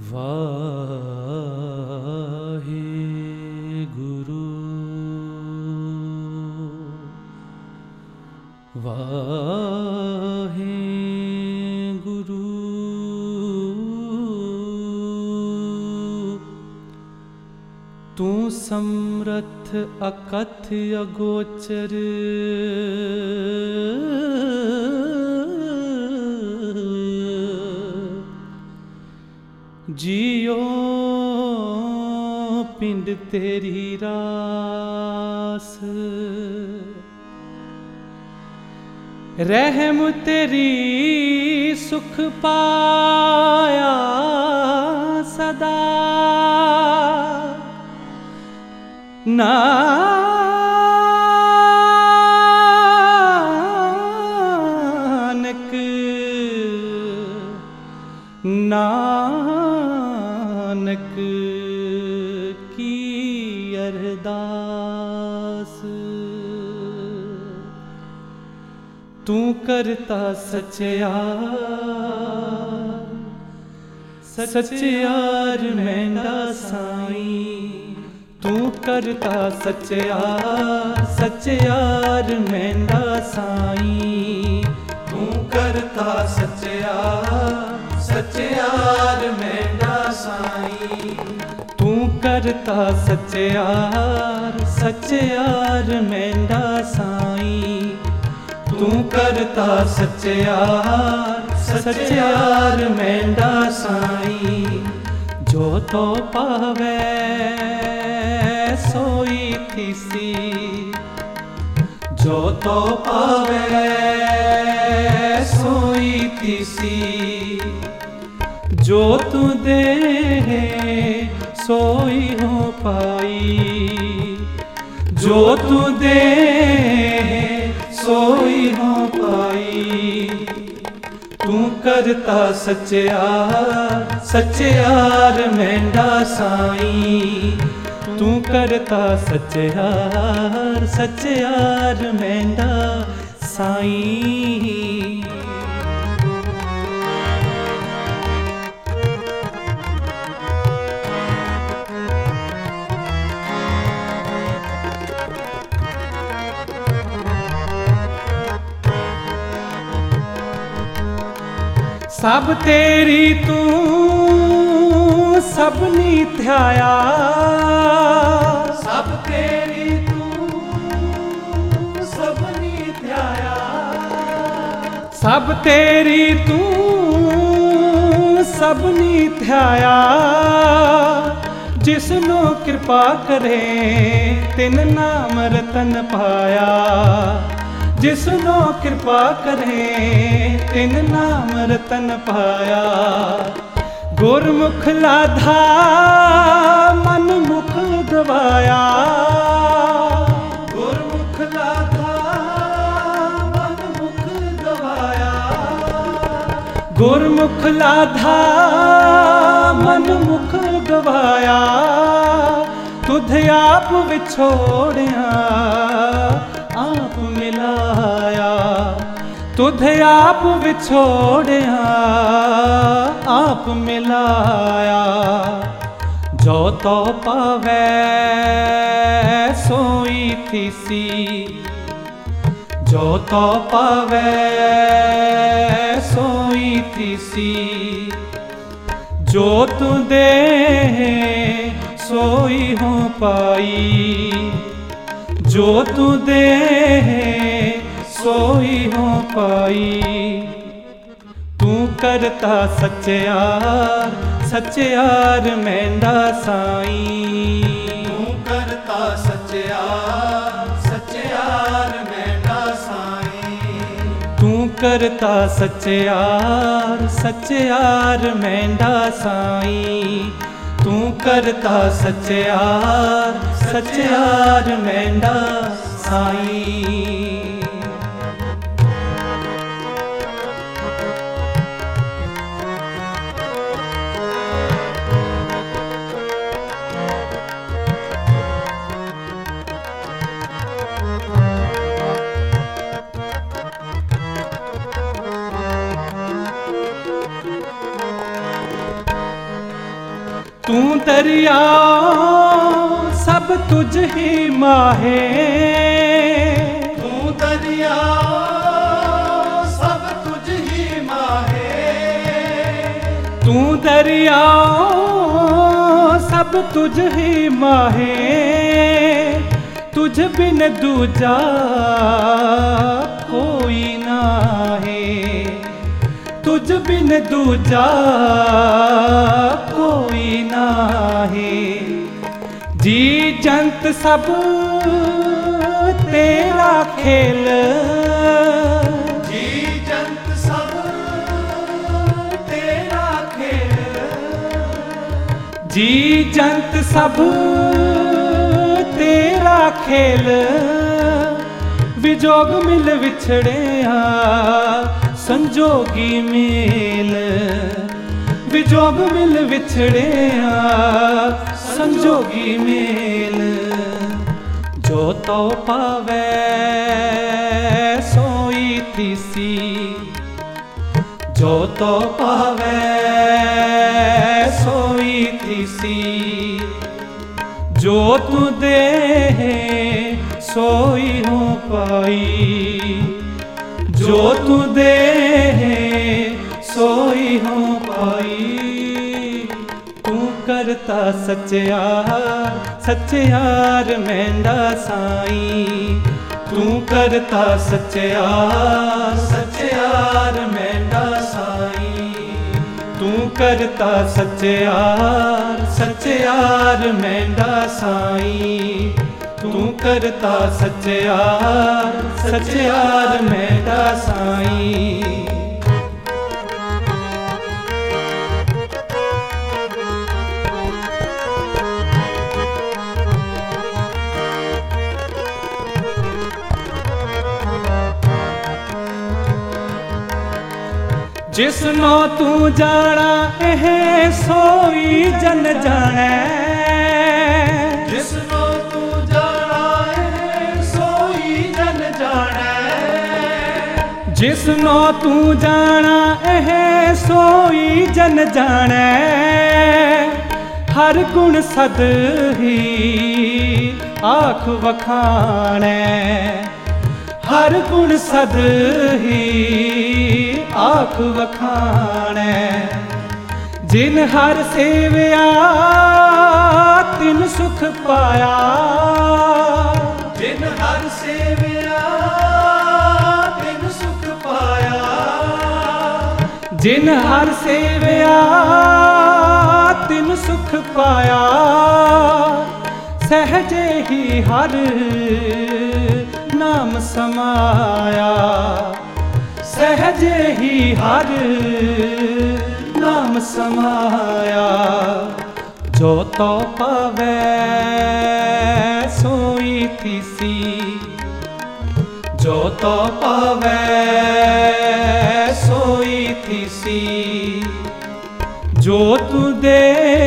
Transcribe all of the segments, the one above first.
वाहेगुरु वाहेगुरु तू समर्थ अकथ अगोचर जियो पिंड तेरी रास रहम तेरी सुख पाया सदा नानक नानक की अरदास तू करता सच्चार मेंढा साईं तू करता सच्चार मेंढा साईं तू करता सच्चार मेंढा साईं तू करता सच्चार मेंढा साईं तू करता सच्चार मेंढा साईं जो तो पावे सोई थीसी जो तो पावे सोई थीसी जो तू दे सोई हो पाई जो तू दे सोई हो पाई तू करता सच्चार मेंढा साईं तू करता सच्चार मेंढा साईं सब तेरी तू सबनी ध्याया सब तेरी तू सबनी ध्याया सब तेरी तू सबनी ध्याया जिसनो कृपा करे तिन नाम रतन पाया जिसनो कृपा करे तिन नाम रतन पाया गुरमुख लाधा मन मुख गवाया गुरमुख लाधा मन मुख गवाया गुरमुख लाधा मन मुख गवाया तुध आप विछोड़िया आप मिलाया तुध आप विछोड़िया आप मिलाया जो तो पावे सोई थीसी जो तो पावे सोई थीसी जो तू दे सोई हो पाई जो तू दे सोई हो पाई तू करता सच्चार मेंढा साईं तू करता सच्चार मेंढा साईं तू करता सच्चार मेंढा साईं तू करता सच्चार मेंढा साईं तू दरिया सब तुझ ही माहे, तू दरिया सब तुझ ही माहे, तू दरिया सब तुझ ही माहे, तुझ बिन दूजा कोई ना है, तुझ बिन दूजा कोई ना है। जी जंत सब तेरा खेल, जी जंत सब तेरा खेल, जी जंत सब तेरा खेल, विजोग मिल विछड़े संजोगी मेल, विजोग मिल विछड़े संजोगी मेल। जो तो पावे सोई तीसी, जो तो पावे सोई तीसी, जो तू दे सोई हो पाई, जो तू दे सोई हो पाई। तू करता सच्चार सच्चार मेंढा साईं, तू करता सच्चार सच्चार मेंढा साईं, तू करता सच्चार सच्चार मेंढा साईं, तू करता सच्चार सच्चार मेंढा साईं। जिसनो तू जाना एह सोई जन जाने, जिसनो तू जाना है सोई जन जाने, जिसनो तू जाना एह सोई जन जाने, हर गुण सद ही आँख वखाणे, हर गुण सद ही आँख वखाणे। जिन हर सेवया तिन सुख पाया, जिन हर सेवया तिन सुख पाया, जिन हर सेवया तिन सुख पाया, सहजे ही हर नाम समाया, सहजे ही हर नाम समाया। जो तो पावे सोई तीसी, जो तो पावे सोई तीसी, जो तू दे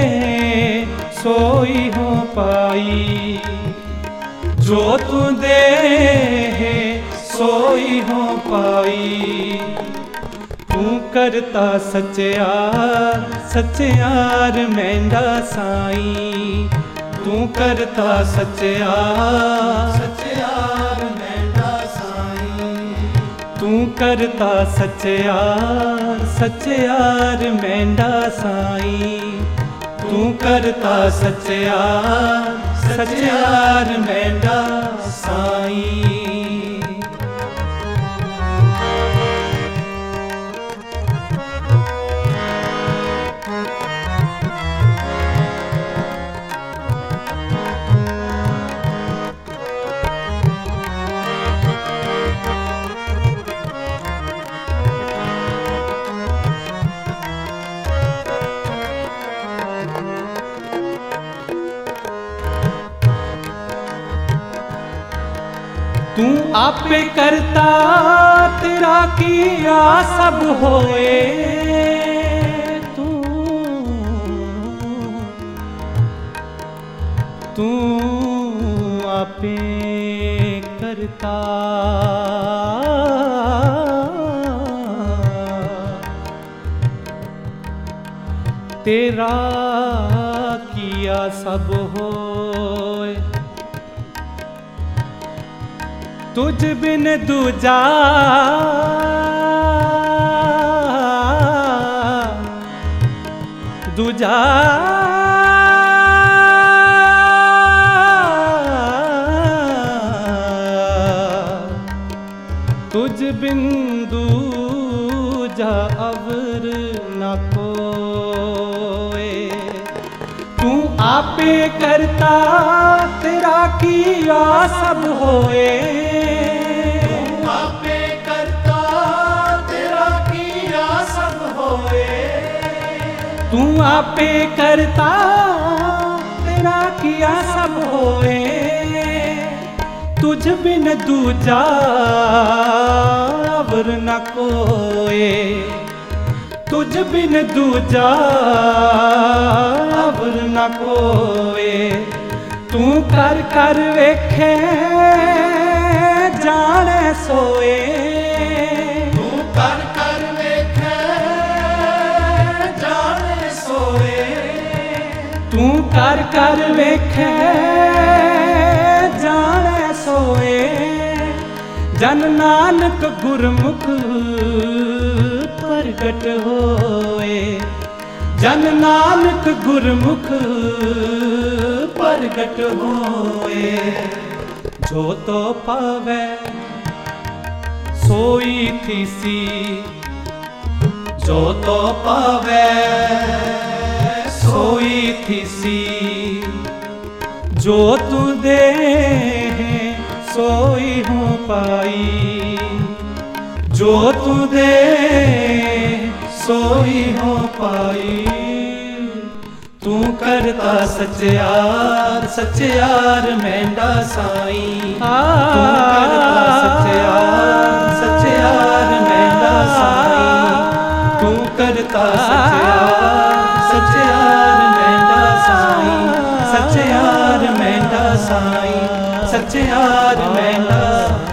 सोई हो पाई, जो तू दे सोई हो पाई। तू करता सच्चार सच्चार मेंढा साईं, तू करता सच्चार सच्चार मेंढा साईं, तू करता सच्चार सच्चार मेंढा साईं, तू करता सच्चार सच्चार मेंढा साईं। तू आपे करता तेरा किया सब होए, तू आपे करता तेरा किया सब होए, तुझ बिन दूजा दूजा तुझ बिन दूजा अवर न कोए। तू आपे करता तेरा किया सब होए, तू आपे करता तेरा किया सब होए, तू आपे करता तेरा किया सब होए, तुझ बिन दूजा अवर न कोए, तुझ बिन दूजा अवर न कोए। तू कर कर वेखे जाने सोए, तू कर कर वेखे जाने सोए, तू कर कर वेखे जाने सोए। जन नानक गुरमुख प्रगट होए, जन नानक गुरमुख प्रगट होए। जो तो पावे सोई थीसी, जो तो पावे सोई थीसी, जो तू दे सोई हूँ पाई, जो तू दे सोई हो पाई। तू करता सच्चार सच्चार मेंढा साई, तू करता सच्चार सच्चार मेंढा साई, तू करता सच्चार सच्चार मेंढा साई, सच्चार मेंढा साई, सच्चार मेंढा